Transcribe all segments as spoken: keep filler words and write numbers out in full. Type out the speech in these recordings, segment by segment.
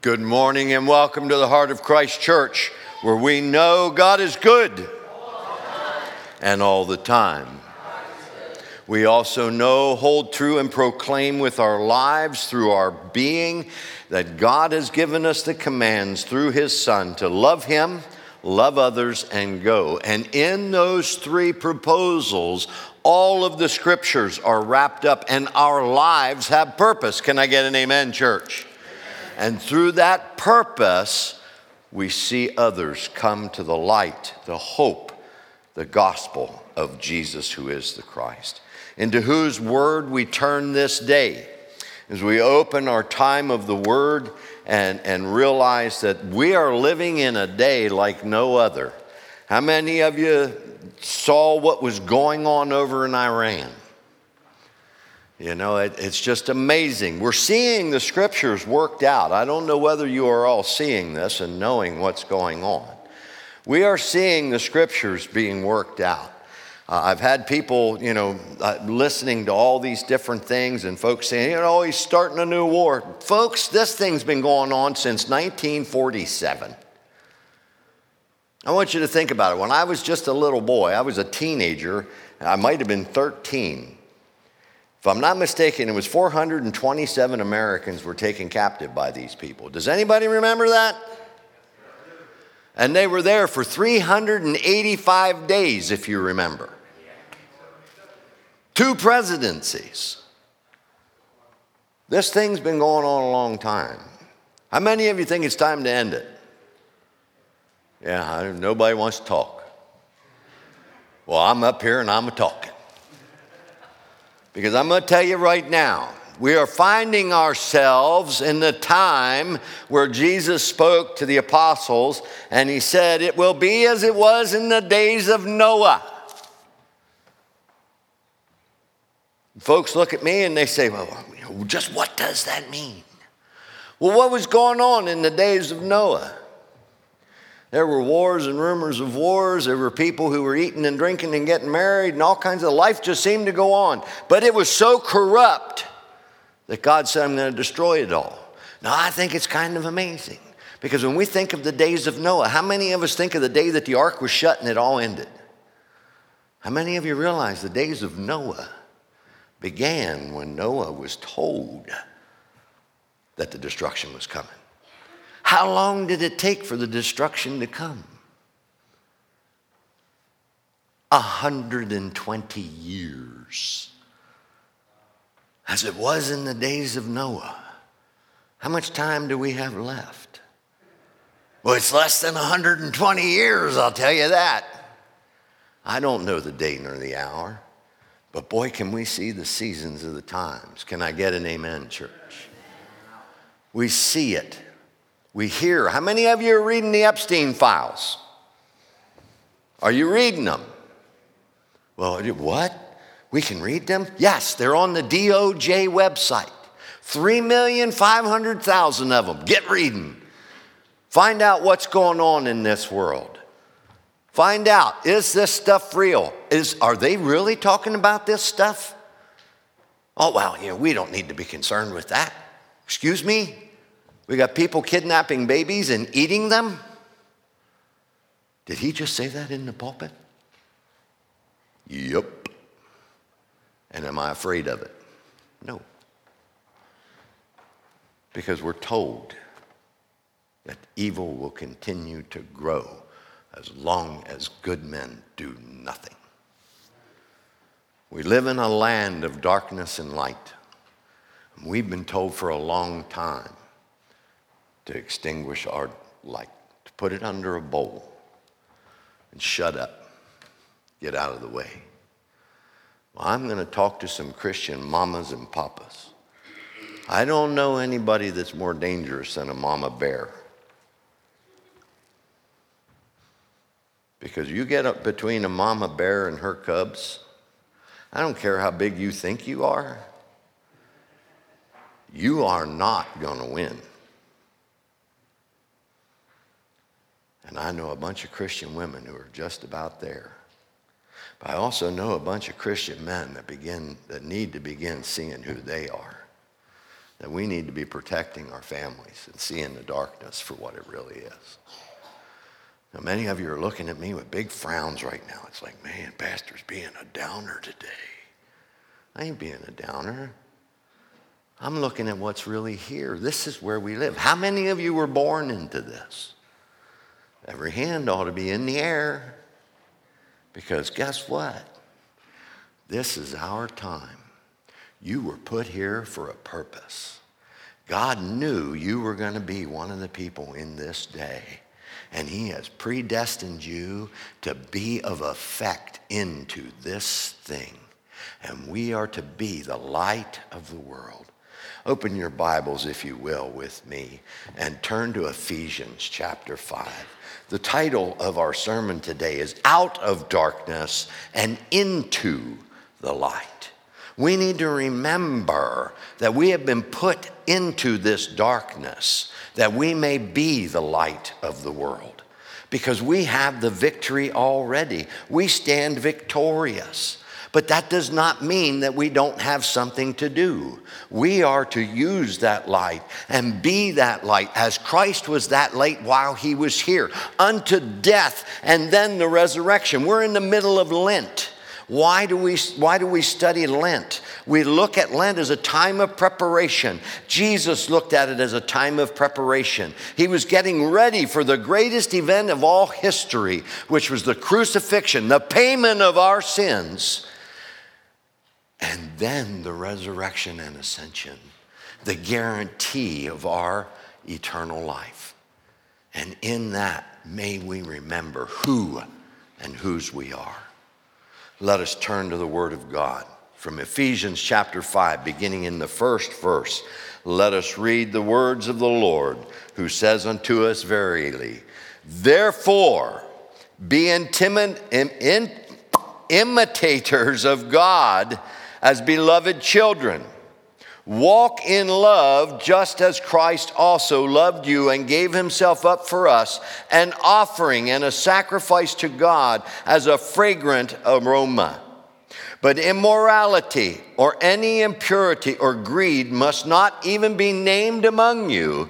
Good morning and welcome to the Heart of Christ Church, where we know God is good and all the time. We also know, hold true, and proclaim with our lives through our being that God has given us the commands through His Son to love Him, love others, and go. And in those three proposals, all of the scriptures are wrapped up and our lives have purpose. Can I get an amen, church? And through that purpose, we see others come to the light, the hope, the gospel of Jesus, who is the Christ, into whose word we turn this day as we open our time of the word and, and realize that we are living in a day like no other. How many of you saw what was going on over in Iran? You know, it, it's just amazing. We're seeing the scriptures worked out. I don't know whether you are all seeing this and knowing what's going on. We are seeing the scriptures being worked out. Uh, I've had people, you know, uh, listening to all these different things and folks saying, you know, he's starting a new war. Folks, this thing's been going on since nineteen forty-seven. I want you to think about it. When I was just a little boy, I was a teenager, I might have been thirteen. If I'm not mistaken, it was four hundred twenty-seven Americans were taken captive by these people. Does anybody remember that? And they were there for three hundred eighty-five days, if you remember. Two presidencies. This thing's been going on a long time. How many of you think it's time to end it? Yeah, nobody wants to talk. Well, I'm up here and I'm a-talking. Because I'm going to tell you right now, we are finding ourselves in the time where Jesus spoke to the apostles and he said, it will be as it was in the days of Noah. Folks look at me and they say, well, just what does that mean? Well, what was going on in the days of Noah? There were wars and rumors of wars. There were people who were eating and drinking and getting married and all kinds of life just seemed to go on. But it was so corrupt that God said, I'm going to destroy it all. Now, I think it's kind of amazing because when we think of the days of Noah, how many of us think of the day that the ark was shut and it all ended? How many of you realize the days of Noah began when Noah was told that the destruction was coming? How long did it take for the destruction to come? one hundred twenty years. As it was in the days of Noah. How much time do we have left? Well, it's less than one hundred twenty years, I'll tell you that. I don't know the day nor the hour, but boy, can we see the seasons of the times. Can I get an amen, church? We see it. We hear. How many of you are reading the Epstein files? Are you reading them? Well, what? We can read them? Yes, they're on the D O J website. three million five hundred thousand of them. Get reading. Find out what's going on in this world. Find out, is this stuff real? Is, are they really talking about this stuff? Oh, well, you know, we don't need to be concerned with that. Excuse me? We got people kidnapping babies and eating them? Did he just say that in the pulpit? Yep. And am I afraid of it? No. Because we're told that evil will continue to grow as long as good men do nothing. We live in a land of darkness and light. And we've been told for a long time to extinguish our light, to put it under a bowl and shut up, get out of the way. Well, I'm going to talk to some Christian mamas and papas. I don't know anybody that's more dangerous than a mama bear. Because you get up between a mama bear and her cubs, I don't care how big you think you are, you are not going to win. And I know a bunch of Christian women who are just about there. But I also know a bunch of Christian men that begin that need to begin seeing who they are. that we need to be protecting our families and seeing the darkness for what it really is. Now, many of you are looking at me with big frowns right now. It's like, man, Pastor's being a downer today. I ain't being a downer. I'm looking at what's really here. This is where we live. How many of you were born into this? Every hand ought to be in the air. Because guess what? This is our time. You were put here for a purpose. God knew you were going to be one of the people in this day. And he has predestined you to be of effect into this thing. And we are to be the light of the world. Open your Bibles, if you will, with me and turn to Ephesians chapter five. The title of our sermon today is Out of Darkness and Into the Light. We need to remember that we have been put into this darkness that we may be the light of the world. Because we have the victory already. We stand victorious. But that does not mean that we don't have something to do. We are to use that light and be that light as Christ was that light while he was here, unto death and then the resurrection. We're in the middle of Lent. Why do we, why do we study Lent? We look at Lent as a time of preparation. Jesus looked at it as a time of preparation. He was getting ready for the greatest event of all history, which was the crucifixion, the payment of our sins, and then the resurrection and ascension, the guarantee of our eternal life. And in that, may we remember who and whose we are. Let us turn to the Word of God. From Ephesians chapter five, beginning in the first verse, let us read the words of the Lord, who says unto us verily, therefore, be intimate, im, in, imitators of God as beloved children. Walk in love just as Christ also loved you and gave himself up for us, an offering and a sacrifice to God as a fragrant aroma. But immorality or any impurity or greed must not even be named among you,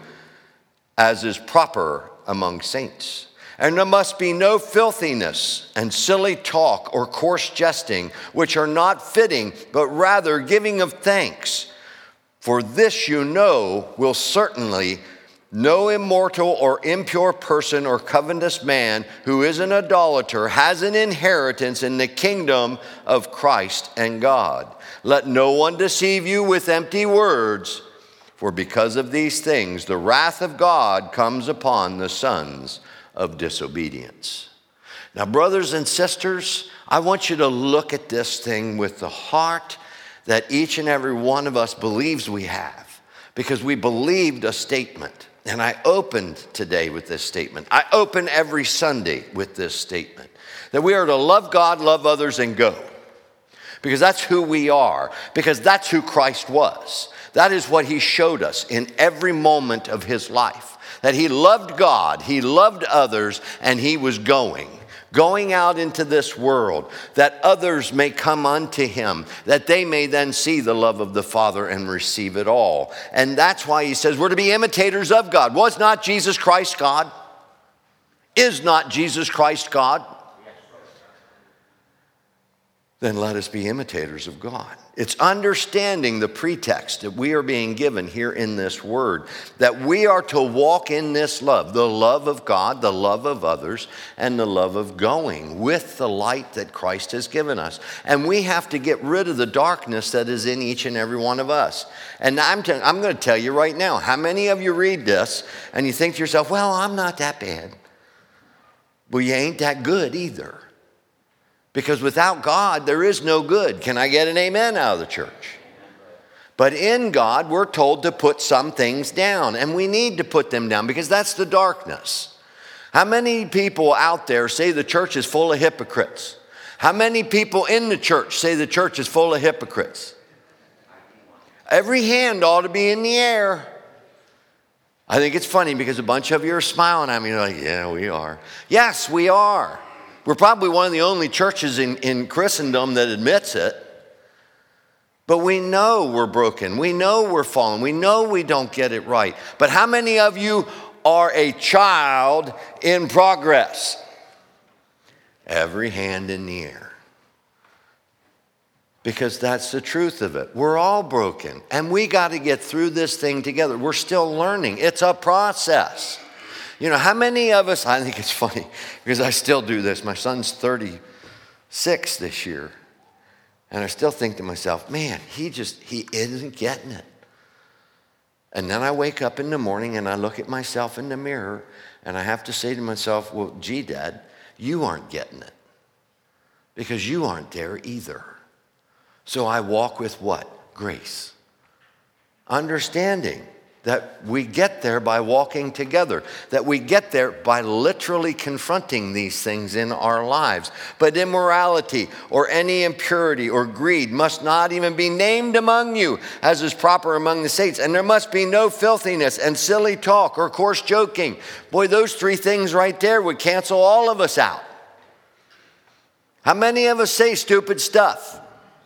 as is proper among saints. And there must be no filthiness and silly talk or coarse jesting, which are not fitting, but rather giving of thanks. For this you know will certainly no immortal or impure person or covetous man who is an idolater has an inheritance in the kingdom of Christ and God. Let no one deceive you with empty words, for because of these things the wrath of God comes upon the sons of disobedience. Now, brothers and sisters, I want you to look at this thing with the heart that each and every one of us believes we have, because we believed a statement. And I opened today with this statement. I open every Sunday with this statement, that we are to love God, love others, and go. Because that's who we are, because that's who Christ was. That is what he showed us in every moment of his life, that he loved God, he loved others, and he was going. Going out into this world, that others may come unto him, that they may then see the love of the Father and receive it all. And that's why he says we're to be imitators of God. Was not Jesus Christ God? Is not Jesus Christ God? Then let us be imitators of God. It's understanding the pretext that we are being given here in this word, that we are to walk in this love, the love of God, the love of others, and the love of going with the light that Christ has given us. And we have to get rid of the darkness that is in each and every one of us. And I'm, t- I'm going to tell you right now, how many of you read this and you think to yourself, well, I'm not that bad. Well, you ain't that good either. Because without God, there is no good. Can I get an amen out of the church? But in God, we're told to put some things down. And we need to put them down because that's the darkness. How many people out there say the church is full of hypocrites? How many people in the church say the church is full of hypocrites? Every hand ought to be in the air. I think it's funny because a bunch of you are smiling at me. You're like, yeah, we are. Yes, we are. We're probably one of the only churches in, in Christendom that admits it. But we know we're broken. We know we're fallen. We know we don't get it right. But how many of you are a child in progress? Every hand in the air. Because that's the truth of it. We're all broken. And we got to get through this thing together. We're still learning. It's a process. You know, how many of us, I think it's funny because I still do this. My son's thirty-six this year. And I still think to myself, man, he just, he isn't getting it. And then I wake up in the morning and I look at myself in the mirror and I have to say to myself, well, gee, Dad, you aren't getting it because you aren't there either. So I walk with what? Grace. Understanding that we get there by walking together, that we get there by literally confronting these things in our lives. But immorality or any impurity or greed must not even be named among you, as is proper among the saints. And there must be no filthiness and silly talk or coarse joking. Boy, those three things right there would cancel all of us out. How many of us say stupid stuff?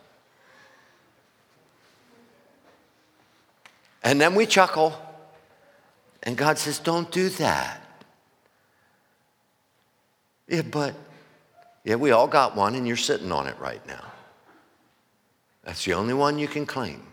And then we chuckle. And God says, don't do that. Yeah, but, yeah, we all got one and you're sitting on it right now. That's the only one you can claim.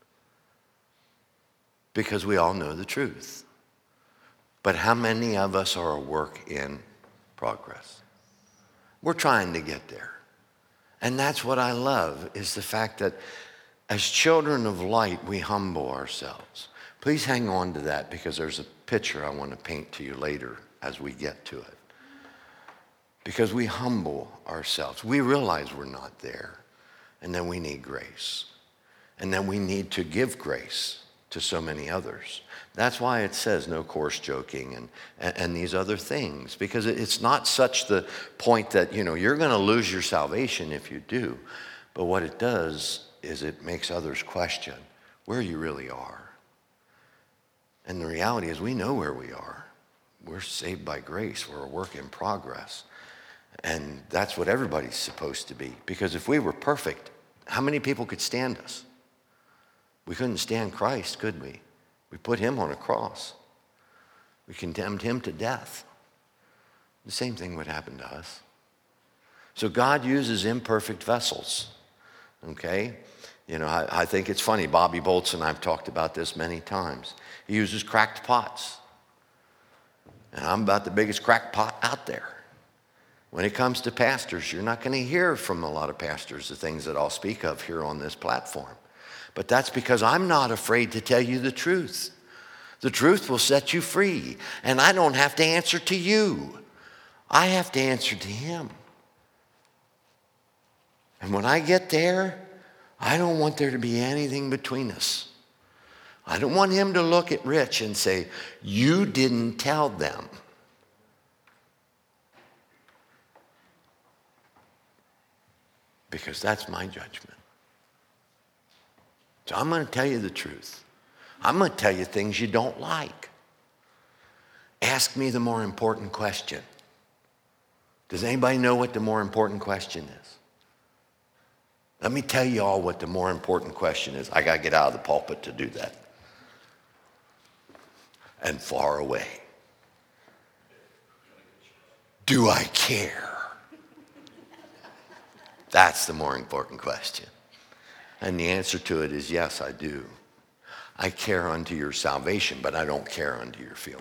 Because we all know the truth. But how many of us are a work in progress? We're trying to get there. And that's what I love, is the fact that as children of light, we humble ourselves. Please hang on to that because there's a picture I want to paint to you later as we get to it. Because we humble ourselves. We realize we're not there. And then we need grace. And then we need to give grace to so many others. That's why it says no coarse joking and, and, and these other things. Because it's not such the point that, you know, you're going to lose your salvation if you do. But what it does is it makes others question where you really are. And the reality is we know where we are. We're saved by grace. We're a work in progress. And that's what everybody's supposed to be. Because if we were perfect, how many people could stand us? We couldn't stand Christ, could we? We put him on a cross. We condemned him to death. The same thing would happen to us. So God uses imperfect vessels. Okay? You know, I, I think it's funny. Bobby Bolts and I've talked about this many times. He uses cracked pots. And I'm about the biggest cracked pot out there. When it comes to pastors, you're not going to hear from a lot of pastors the things that I'll speak of here on this platform. But that's because I'm not afraid to tell you the truth. The truth will set you free. And I don't have to answer to you. I have to answer to him. And when I get there, I don't want there to be anything between us. I don't want him to look at Rich and say, you didn't tell them. Because that's my judgment. So I'm going to tell you the truth. I'm going to tell you things you don't like. Ask me the more important question. Does anybody know what the more important question is? Let me tell you all what the more important question is. I got to get out of the pulpit to do that. And far away. Do I care? That's the more important question. And the answer to it is yes, I do. I care unto your salvation, but I don't care unto your feelings.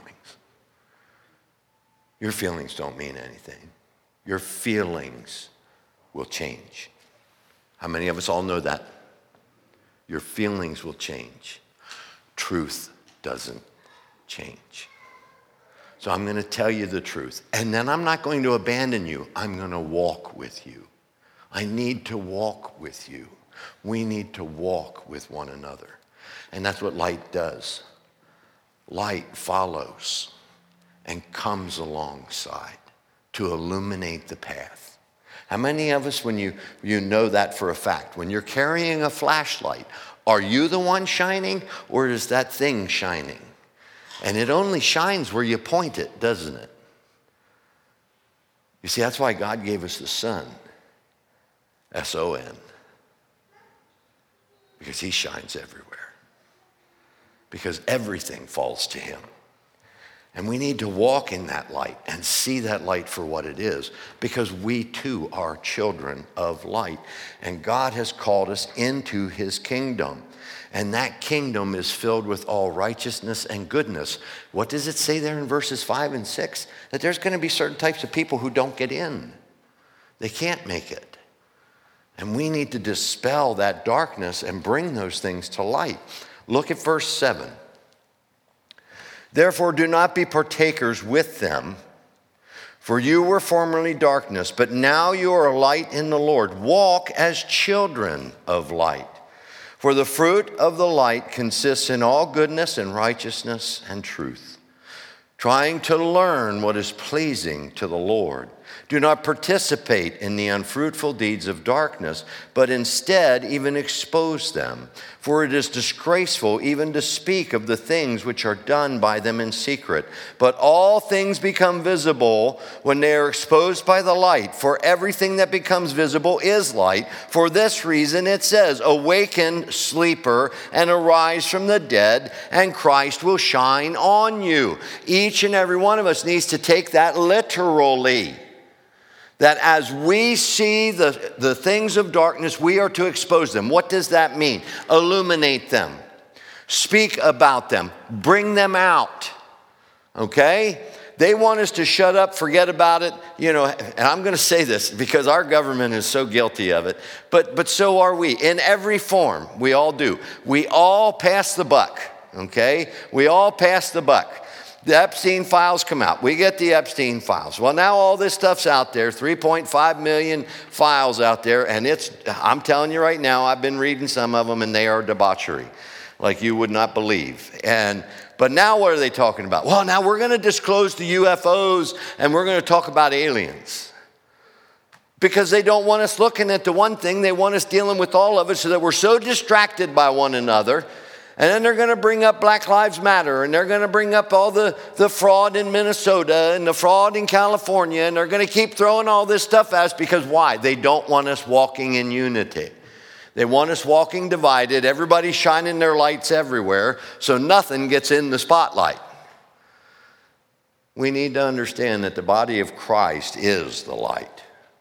Your feelings don't mean anything. Your feelings will change. How many of us all know that? Your feelings will change. Truth doesn't change. So I'm going to tell you the truth. And then I'm not going to abandon you. I'm going to walk with you. I need to walk with you. We need to walk with one another. And that's what light does. Light follows and comes alongside to illuminate the path. How many of us, when you, you know that for a fact, when you're carrying a flashlight, are you the one shining or is that thing shining? And it only shines where you point it, doesn't it? You see, that's why God gave us the sun. S O N. because he shines everywhere. Because everything falls to him. And we need to walk in that light and see that light for what it is, because we too are children of light. And God has called us into his kingdom. And that kingdom is filled with all righteousness and goodness. What does it say there in verses five and six? That there's going to be certain types of people who don't get in. They can't make it. And we need to dispel that darkness and bring those things to light. Look at verse seven. Therefore, do not be partakers with them, for you were formerly darkness, but now you are light in the Lord. Walk as children of light. For the fruit of the light consists in all goodness and righteousness and truth, trying to learn what is pleasing to the Lord. Do not participate in the unfruitful deeds of darkness, but instead even expose them. For it is disgraceful even to speak of the things which are done by them in secret. But all things become visible when they are exposed by the light. For everything that becomes visible is light. For this reason it says, awaken, sleeper, and arise from the dead, and Christ will shine on you. Each and every one of us needs to take that literally. That as we see the, the things of darkness, we are to expose them. What does that mean? Illuminate them. Speak about them. Bring them out. Okay? They want us to shut up, forget about it. You know, and I'm going to say this because our government is so guilty of it. But, but so are we. In every form, we all do. We all pass the buck. Okay? We all pass the buck. The Epstein files come out. We get the Epstein files. Well, now all this stuff's out there, three point five million files out there, and it's, I'm telling you right now, I've been reading some of them, and they are debauchery, like you would not believe. And but now what are they talking about? Well, now we're going to disclose the U F Os, and we're going to talk about aliens. Because they don't want us looking at the one thing, they want us dealing with all of it, so that we're so distracted by one another. And then they're going to bring up Black Lives Matter, and they're going to bring up all the, the fraud in Minnesota and the fraud in California, and they're going to keep throwing all this stuff at us because why? They don't want us walking in unity. They want us walking divided, everybody shining their lights everywhere, so nothing gets in the spotlight. We need to understand that the body of Christ is the light.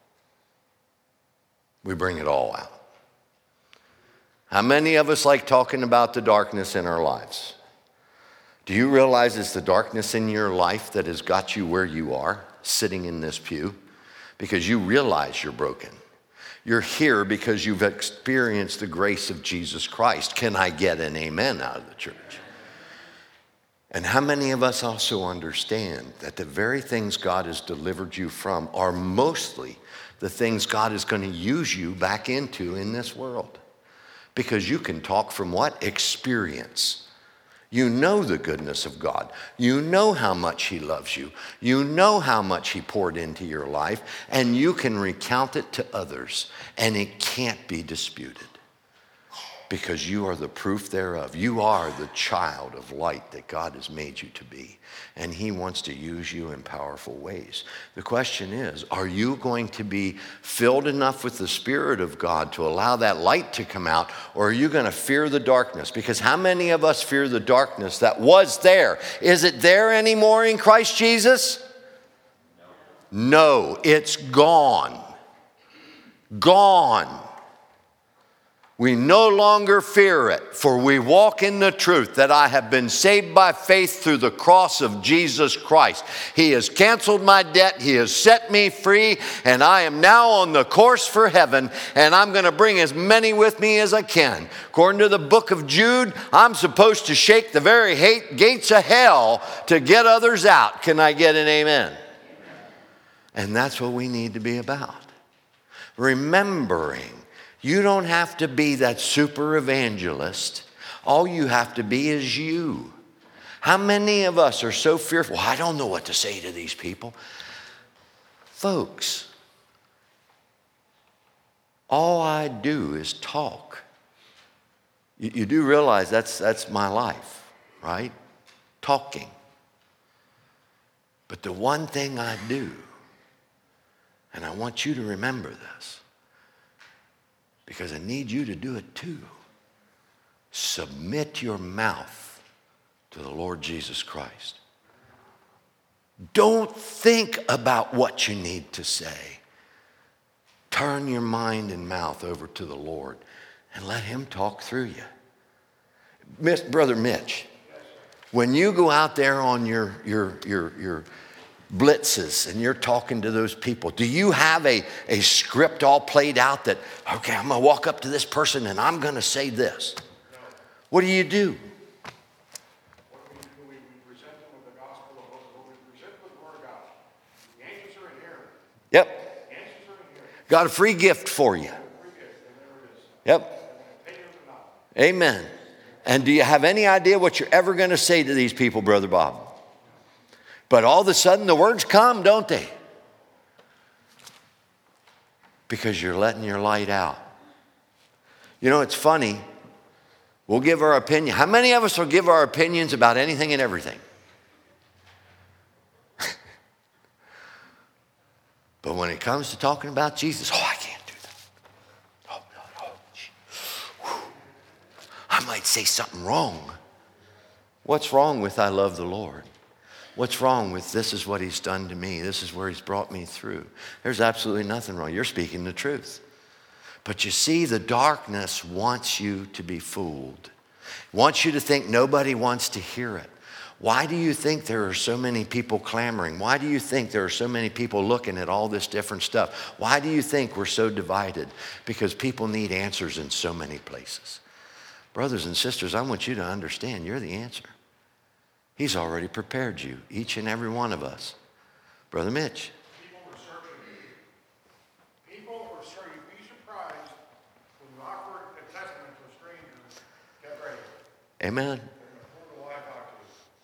We bring it all out. How many of us like talking about the darkness in our lives? Do you realize it's the darkness in your life that has got you where you are, sitting in this pew? Because you realize you're broken. You're here because you've experienced the grace of Jesus Christ. Can I get an amen out of the church? And how many of us also understand that the very things God has delivered you from are mostly the things God is going to use you back into in this world? Because you can talk from what? Experience. You know the goodness of God. You know how much he loves you. You know how much he poured into your life. And you can recount it to others. And it can't be disputed. Because you are the proof thereof. You are the child of light that God has made you to be. And he wants to use you in powerful ways. The question is, are you going to be filled enough with the Spirit of God to allow that light to come out? Or are you going to fear the darkness? Because how many of us fear the darkness that was there? Is it there anymore in Christ Jesus? No, it's gone. Gone. We no longer fear it, for we walk in the truth that I have been saved by faith through the cross of Jesus Christ. He has canceled my debt. He has set me free, and I am now on the course for heaven, and I'm going to bring as many with me as I can. According to the book of Jude, I'm supposed to shake the very hate gates of hell to get others out. Can I get an amen? Amen. And that's what we need to be about. Remembering. You don't have to be that super evangelist. All you have to be is you. How many of us are so fearful? Well, I don't know what to say to these people. Folks, all I do is talk. You, you do realize that's, that's my life, right? Talking. But the one thing I do, and I want you to remember this, because I need you to do it too. submit your mouth to the Lord Jesus Christ. Don't think about what you need to say. Turn your mind and mouth over to the Lord and let him talk through you. Miss, Brother Mitch, when you go out there on your, your, your, your blitzes and you're talking to those people, do you have a, a script all played out that, okay, I'm going to walk up to this person and I'm going to say this? No. What do you do? What we do, we, we present them with the gospel of what we present with the word of God. The answers are in here. Yep. The answers are in here. Got a free gift for you. Free gift, and there it is. Yep. Take it or not. Amen. And do you have any idea what you're ever going to say to these people, Brother Bob? But all of a sudden the words come, don't they? Because you're letting your light out. You know, it's funny. We'll give our opinion. How many of us will give our opinions about anything and everything? But when it comes to talking about Jesus, oh, I can't do that. Oh, no, no. Whew. I might say something wrong. What's wrong with I love the Lord? What's wrong with this is what he's done to me? This is where he's brought me through. There's absolutely nothing wrong. You're speaking the truth. But you see, the darkness wants you to be fooled. Wants you to think nobody wants to hear it. Why do you think there are so many people clamoring? Why do you think there are so many people looking at all this different stuff? Why do you think we're so divided? Because people need answers in so many places. Brothers and sisters, I want you to understand you're the answer. He's already prepared you, each and every one of us. Brother Mitch. People are searching. People are searching. You'd be surprised when you offer a testament to a stranger. Get ready. Amen. They're going to lie about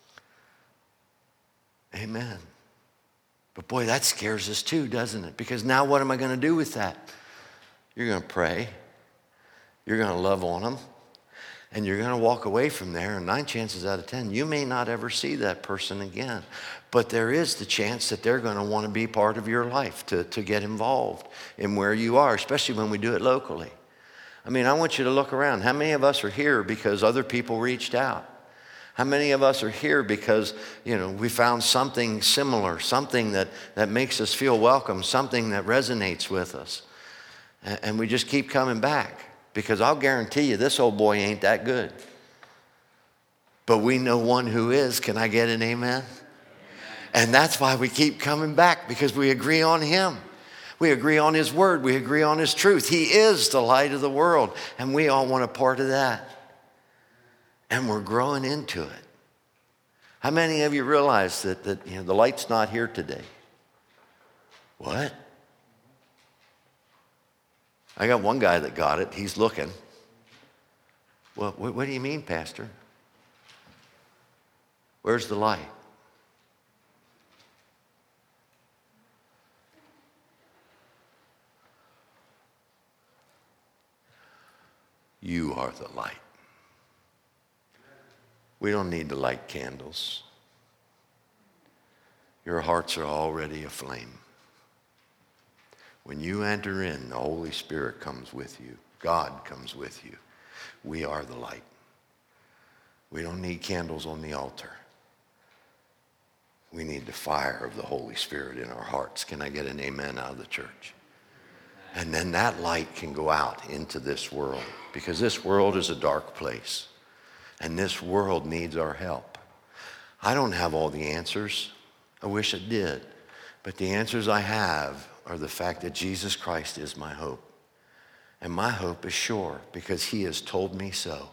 you. Amen. But boy, that scares us too, doesn't it? Because now what am I going to do with that? You're going to pray. You're going to love on them. And you're going to walk away from there, and nine chances out of ten, you may not ever see that person again. But there is the chance that they're going to want to be part of your life, to, to get involved in where you are, especially when we do it locally. I mean, I want you to look around. How many of us are here because other people reached out? How many of us are here because, you know, we found something similar, something that, that makes us feel welcome, something that resonates with us? And, and we just keep coming back. Because I'll guarantee you, this old boy ain't that good. But we know one who is. Can I get an amen? Amen? And that's why we keep coming back, because we agree on him. We agree on his word. We agree on his truth. He is the light of the world. And we all want a part of that. And we're growing into it. How many of you realize that, that you know, the light's not here today? What? I got one guy that got it. He's looking. Well, what, what do you mean, Pastor? Where's the light? You are the light. We don't need to light candles. Your hearts are already aflame. When you enter in, the Holy Spirit comes with you. God comes with you. We are the light. We don't need candles on the altar. We need the fire of the Holy Spirit in our hearts. Can I get an amen out of the church? And then that light can go out into this world, because this world is a dark place. And this world needs our help. I don't have all the answers. I wish I did. But the answers I have are the fact that Jesus Christ is my hope. And my hope is sure, because he has told me so.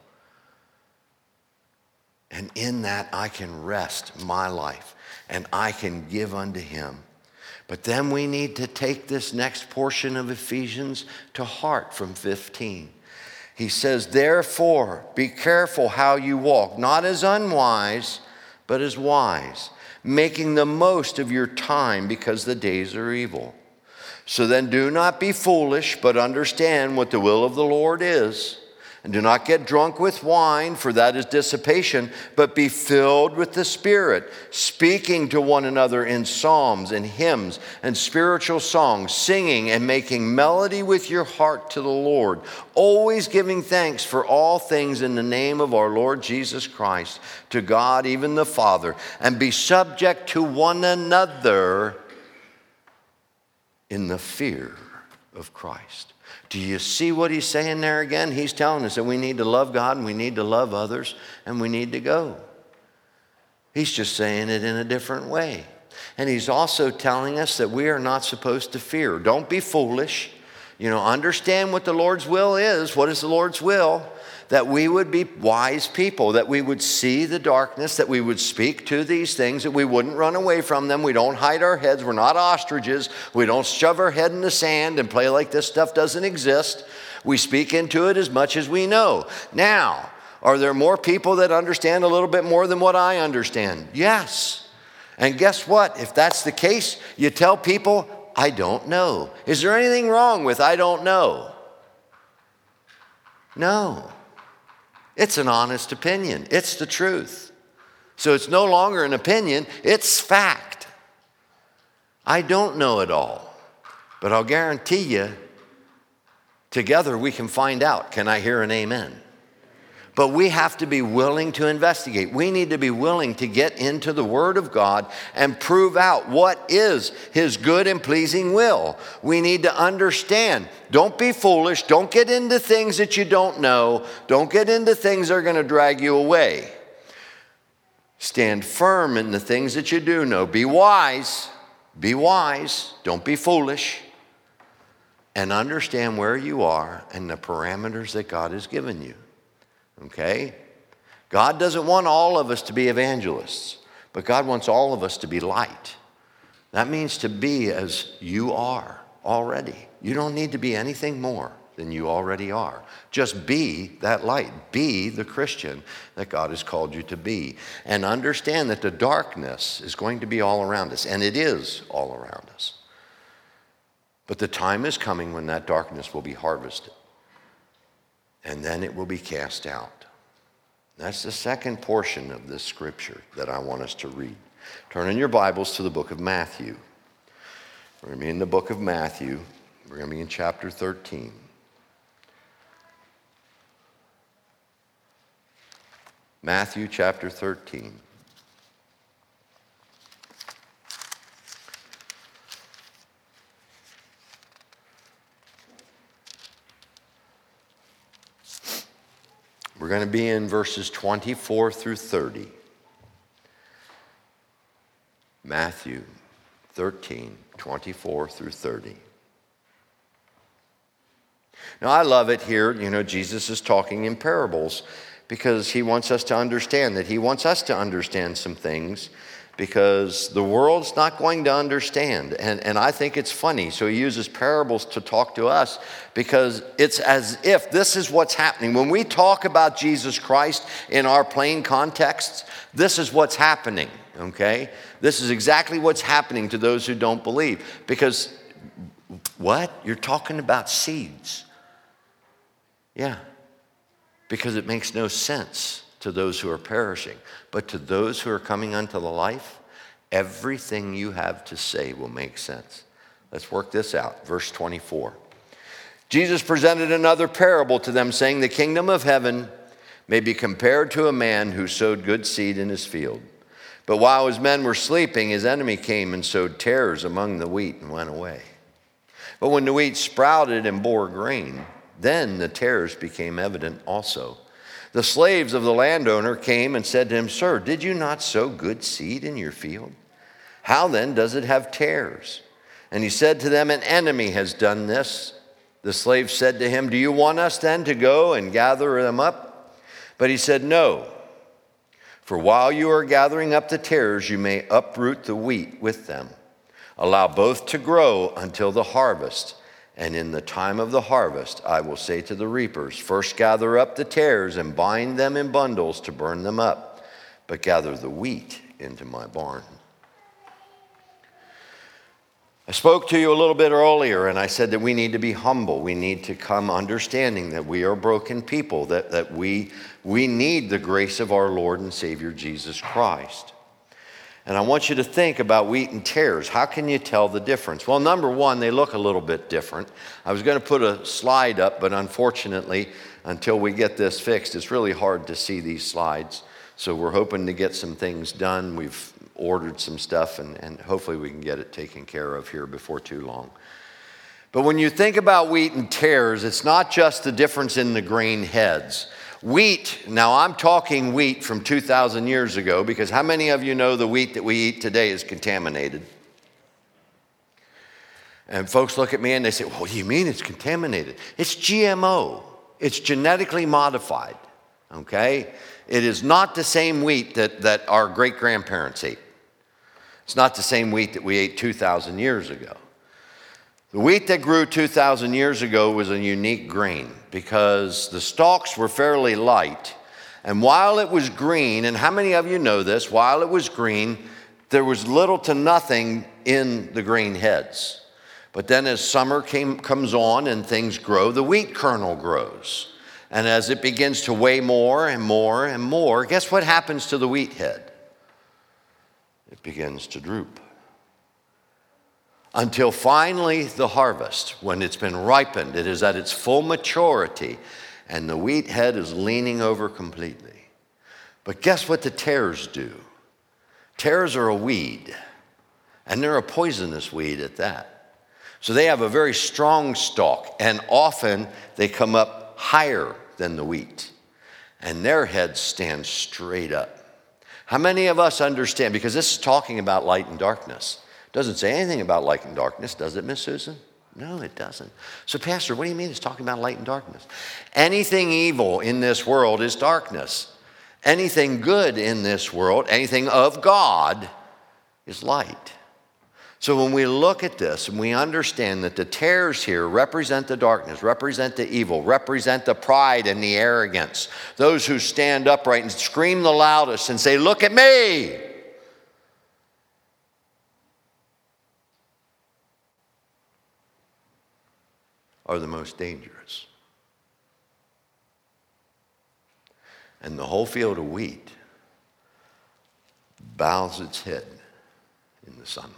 And in that I can rest my life, and I can give unto him. But then we need to take this next portion of Ephesians to heart from fifteen. He says, therefore, be careful how you walk, not as unwise, but as wise, making the most of your time, because the days are evil. So then do not be foolish, but understand what the will of the Lord is. And do not get drunk with wine, for that is dissipation, but be filled with the Spirit, speaking to one another in psalms and hymns and spiritual songs, singing and making melody with your heart to the Lord, always giving thanks for all things in the name of our Lord Jesus Christ, to God, even the Father, and be subject to one another in the fear of Christ. Do you see what he's saying there again? He's telling us that we need to love God and we need to love others and we need to go. He's just saying it in a different way. And he's also telling us that we are not supposed to fear. Don't be foolish. You know, understand what the Lord's will is. What is the Lord's will? That we would be wise people, that we would see the darkness, that we would speak to these things, that we wouldn't run away from them. We don't hide our heads. We're not ostriches. We don't shove our head in the sand and play like this stuff doesn't exist. We speak into it as much as we know. Now, are there more people that understand a little bit more than what I understand? Yes. And guess what? If that's the case, you tell people, I don't know. Is there anything wrong with I don't know? No. It's an honest opinion. It's the truth. So it's no longer an opinion, it's fact. I don't know it all, but I'll guarantee you, together we can find out. Can I hear an amen? But we have to be willing to investigate. We need to be willing to get into the Word of God and prove out what is His good and pleasing will. We need to understand. Don't be foolish. Don't get into things that you don't know. Don't get into things that are going to drag you away. Stand firm in the things that you do know. Be wise. Be wise. Don't be foolish. And understand where you are and the parameters that God has given you. Okay? God doesn't want all of us to be evangelists, but God wants all of us to be light. That means to be as you are already. You don't need to be anything more than you already are. Just be that light. Be the Christian that God has called you to be. And understand that the darkness is going to be all around us, and it is all around us. But the time is coming when that darkness will be harvested. And then it will be cast out. That's the second portion of this scripture that I want us to read. Turn in your Bibles to the book of Matthew. We're going to be in the book of Matthew. We're going to be in chapter thirteen. Matthew chapter thirteen. We're going to be in verses twenty-four through thirty. Matthew thirteen, twenty-four through thirty. Now, I love it here. You know, Jesus is talking in parables because he wants us to understand that he wants us to understand some things because the world's not going to understand. And, and I think it's funny. So he uses parables to talk to us because it's as if this is what's happening. When we talk about Jesus Christ in our plain contexts, this is what's happening, okay? This is exactly what's happening to those who don't believe. Because what? You're talking about seeds. Yeah, because it makes no sense to those who are perishing. But to those who are coming unto the life, everything you have to say will make sense. Let's work this out. Verse twenty-four. Jesus presented another parable to them, saying, the kingdom of heaven may be compared to a man who sowed good seed in his field. But while his men were sleeping, his enemy came and sowed tares among the wheat and went away. But when the wheat sprouted and bore grain, then the tares became evident also. The slaves of the landowner came and said to him, Sir, did you not sow good seed in your field? How then does it have tares? And he said to them, An enemy has done this. The slaves said to him, Do you want us then to go and gather them up? But he said, No. For while you are gathering up the tares, you may uproot the wheat with them. Allow both to grow until the harvest. And in the time of the harvest, I will say to the reapers, First gather up the tares and bind them in bundles to burn them up, but gather the wheat into my barn. I spoke to you a little bit earlier, and I said that we need to be humble. We need to come understanding that we are broken people, that, that we, we need the grace of our Lord and Savior Jesus Christ. And I want you to think about wheat and tares. How can you tell the difference? Well, number one, they look a little bit different. I was going to put a slide up, but unfortunately, until we get this fixed, it's really hard to see these slides. So we're hoping to get some things done. We've ordered some stuff, and, and hopefully we can get it taken care of here before too long. But when you think about wheat and tares, it's not just the difference in the grain heads. Wheat, now I'm talking wheat from two thousand years ago, because how many of you know the wheat that we eat today is contaminated? And folks look at me and they say, well, what do you mean it's contaminated? It's G M O. It's genetically modified, okay? It is not the same wheat that, that our great-grandparents ate. It's not the same wheat that we ate two thousand years ago. The wheat that grew two thousand years ago was a unique grain because the stalks were fairly light. And while it was green, and how many of you know this, while it was green, there was little to nothing in the grain heads. But then as summer came, comes on and things grow, the wheat kernel grows. And as it begins to weigh more and more and more, guess what happens to the wheat head? It begins to droop. Until finally the harvest, when it's been ripened, it is at its full maturity, and the wheat head is leaning over completely. But guess what the tares do? Tares are a weed, and they're a poisonous weed at that. So they have a very strong stalk, and often they come up higher than the wheat, and their heads stand straight up. How many of us understand, because this is talking about light and darkness. It doesn't say anything about light and darkness, does it, Miss Susan? No, it doesn't. So, Pastor, what do you mean it's talking about light and darkness? Anything evil in this world is darkness. Anything good in this world, anything of God, is light. So when we look at this and we understand that the tares here represent the darkness, represent the evil, represent the pride and the arrogance, those who stand upright and scream the loudest and say, look at me. Are the most dangerous. And the whole field of wheat bows its head in the sunlight.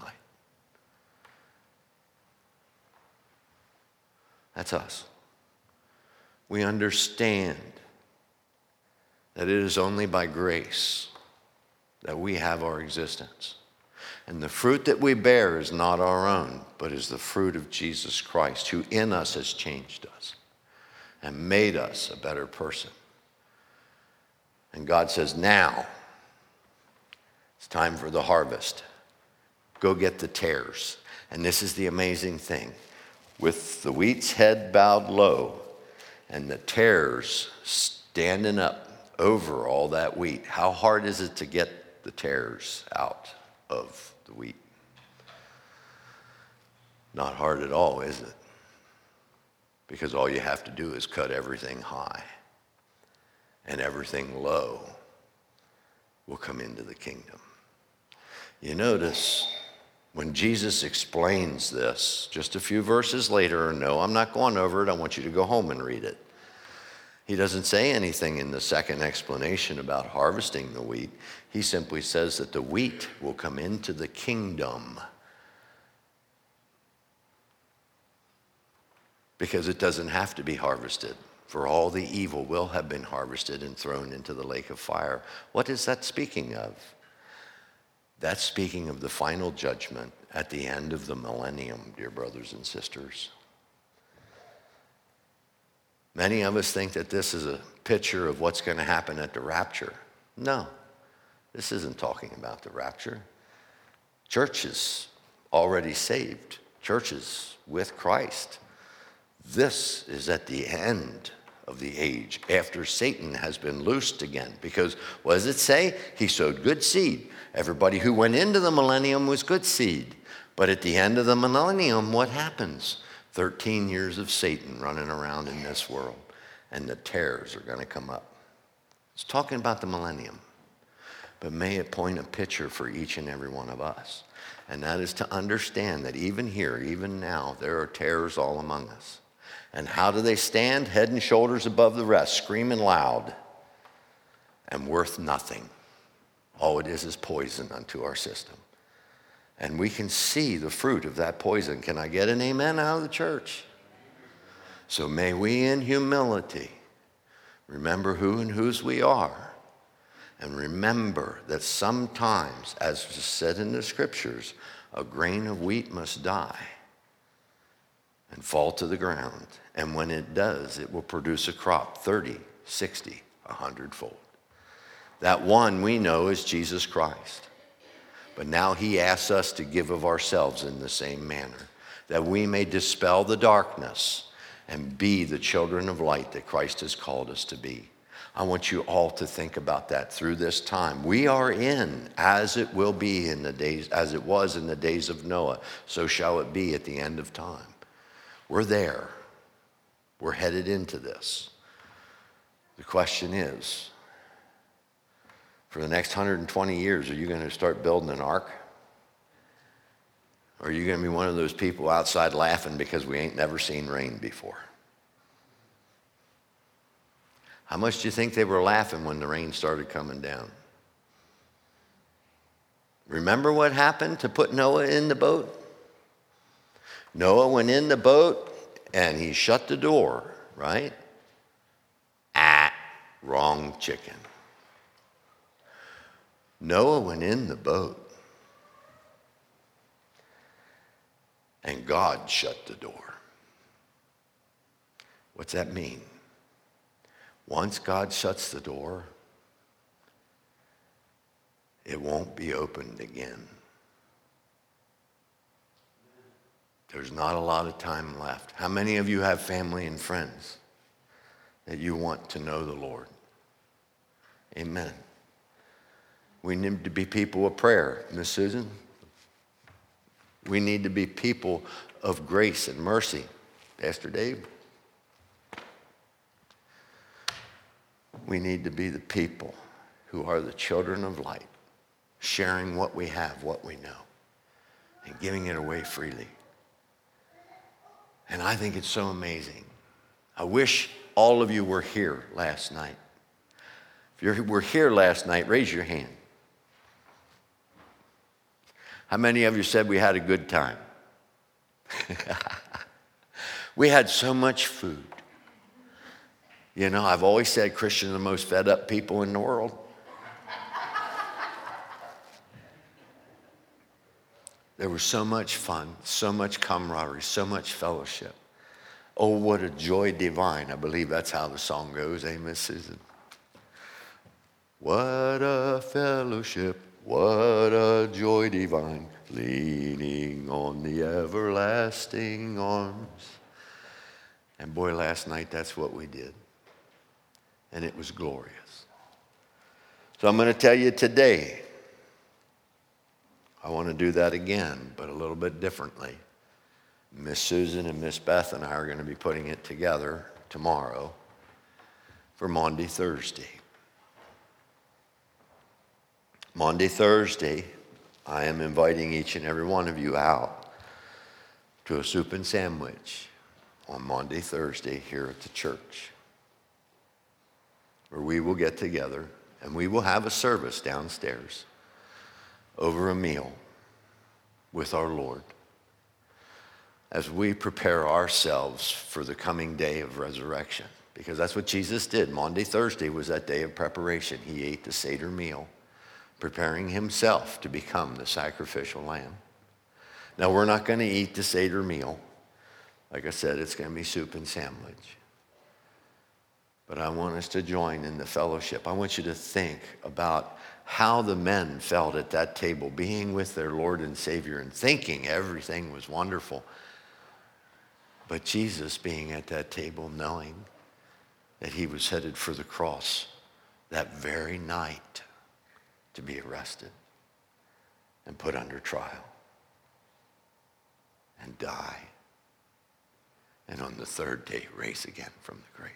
That's us. We understand that it is only by grace that we have our existence. And the fruit that we bear is not our own, but is the fruit of Jesus Christ, who in us has changed us and made us a better person. And God says, now it's time for the harvest. Go get the tares. And this is the amazing thing. With the wheat's head bowed low and the tares standing up over all that wheat, how hard is it to get the tares out of the wheat? Not hard at all, is it? Because all you have to do is cut everything high, and everything low will come into the kingdom. You notice when Jesus explains this, just a few verses later, no, I'm not going over it, I want you to go home and read it. He doesn't say anything in the second explanation about harvesting the wheat. He simply says that the wheat will come into the kingdom because it doesn't have to be harvested, for all the evil will have been harvested and thrown into the lake of fire. What is that speaking of? That's speaking of the final judgment at the end of the millennium, dear brothers and sisters. Many of us think that this is a picture of what's going to happen at the rapture. No, this isn't talking about the rapture. Church is already saved. Church is with Christ. This is at the end of the age, after Satan has been loosed again. Because what does it say? He sowed good seed. Everybody who went into the millennium was good seed. But at the end of the millennium, what happens? thirteen years of Satan running around in this world, and the tares are going to come up. It's talking about the millennium, but may it point a picture for each and every one of us. And that is to understand that even here, even now, there are tares all among us. And how do they stand? Head and shoulders above the rest, screaming loud and worth nothing. All it is is poison unto our system. And we can see the fruit of that poison. Can I get an amen out of the church? So may we in humility remember who and whose we are. And remember that sometimes, as is said in the scriptures, a grain of wheat must die and fall to the ground. And when it does, it will produce a crop thirty, sixty, a hundredfold. That one we know is Jesus Christ. But now he asks us to give of ourselves in the same manner, that we may dispel the darkness and be the children of light that Christ has called us to be. I want you all to think about that through this time. We are in, as it will be in the days, as it was in the days of Noah, so shall it be at the end of time. We're there. We're headed into this. The question is, for the next one hundred twenty years, are you going to start building an ark? Or are you going to be one of those people outside laughing because we ain't never seen rain before? How much do you think they were laughing when the rain started coming down? Remember what happened to put Noah in the boat? Noah went in the boat and he shut the door, right? Ah, wrong chicken. Noah went in the boat and God shut the door. What's that mean? Once God shuts the door, it won't be opened again. There's not a lot of time left. How many of you have family and friends that you want to know the Lord? Amen. We need to be people of prayer, Miss Susan. We need to be people of grace and mercy, Pastor Dave. We need to be the people who are the children of light, sharing what we have, what we know, and giving it away freely. And I think it's so amazing. I wish all of you were here last night. If you were here last night, raise your hand. How many of you said we had a good time? We had so much food. You know, I've always said Christians are the most fed up people in the world. There was so much fun, so much camaraderie, so much fellowship. Oh, what a joy divine. I believe that's how the song goes. Amen, Susan. What a fellowship, what a joy divine, leaning on the everlasting arms. And boy, last night, that's what we did. And it was glorious. So I'm going to tell you today, I want to do that again, but a little bit differently. Miss Susan and Miss Beth and I are going to be putting it together tomorrow for Maundy Thursday. Maundy Thursday, I am inviting each and every one of you out to a soup and sandwich on Maundy Thursday here at the church, where we will get together and we will have a service downstairs over a meal with our Lord as we prepare ourselves for the coming day of resurrection. Because that's what Jesus did. Maundy Thursday was that day of preparation. He ate the Seder meal, preparing himself to become the sacrificial lamb. Now, we're not going to eat the Seder meal. Like I said, it's going to be soup and sandwich. But I want us to join in the fellowship. I want you to think about how the men felt at that table, being with their Lord and Savior and thinking everything was wonderful. But Jesus being at that table, knowing that he was headed for the cross that very night to be arrested and put under trial and die. And on the third day, rise again from the grave.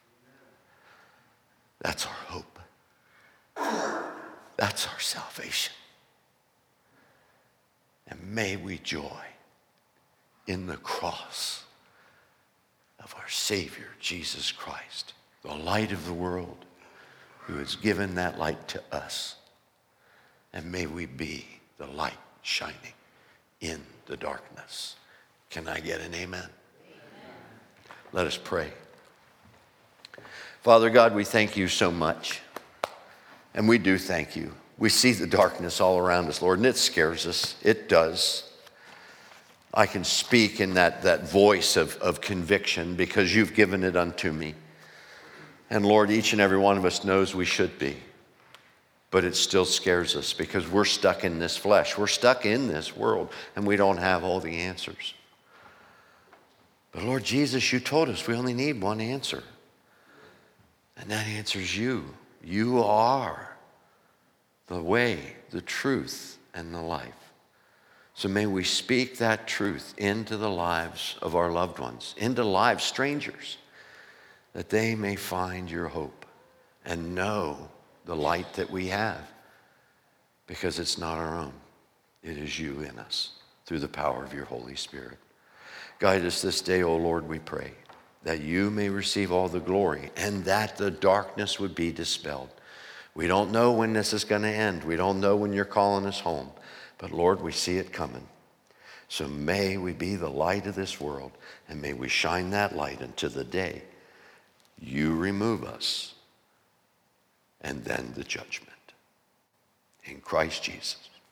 That's our hope. That's our salvation. may we joy in the cross of our Savior, Jesus Christ, the light of the world, who has given that light to us. And may we be the light shining in the darkness. Can I get an amen? Amen. Let us pray. Father God, we thank you so much. And we do thank you. We see the darkness all around us, Lord, and it scares us. It does. I can speak in that, that voice of, of conviction because you've given it unto me. And Lord, each and every one of us knows we should be. But it still scares us because we're stuck in this flesh. We're stuck in this world, and we don't have all the answers. But Lord Jesus, you told us we only need one answer. And that answer is you. You are the way, the truth, and the life. So may we speak that truth into the lives of our loved ones, into lives, strangers, that they may find your hope and know the light that we have, because it's not our own. It is you in us through the power of your Holy Spirit. Guide us this day, O Lord, we pray, that you may receive all the glory and that the darkness would be dispelled. We don't know when this is going to end. We don't know when you're calling us home. But Lord, we see it coming. So may we be the light of this world, and may we shine that light into the day you remove us, and then the judgment. In Christ Jesus.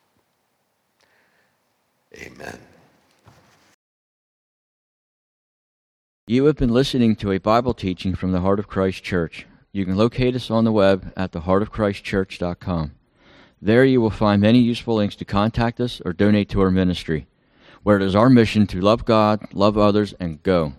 Amen. You have been listening to a Bible teaching from the Heart of Christ Church. You can locate us on the web at the heart of christ church dot com. There you will find many useful links to contact us or donate to our ministry, where it is our mission to love God, love others, and go.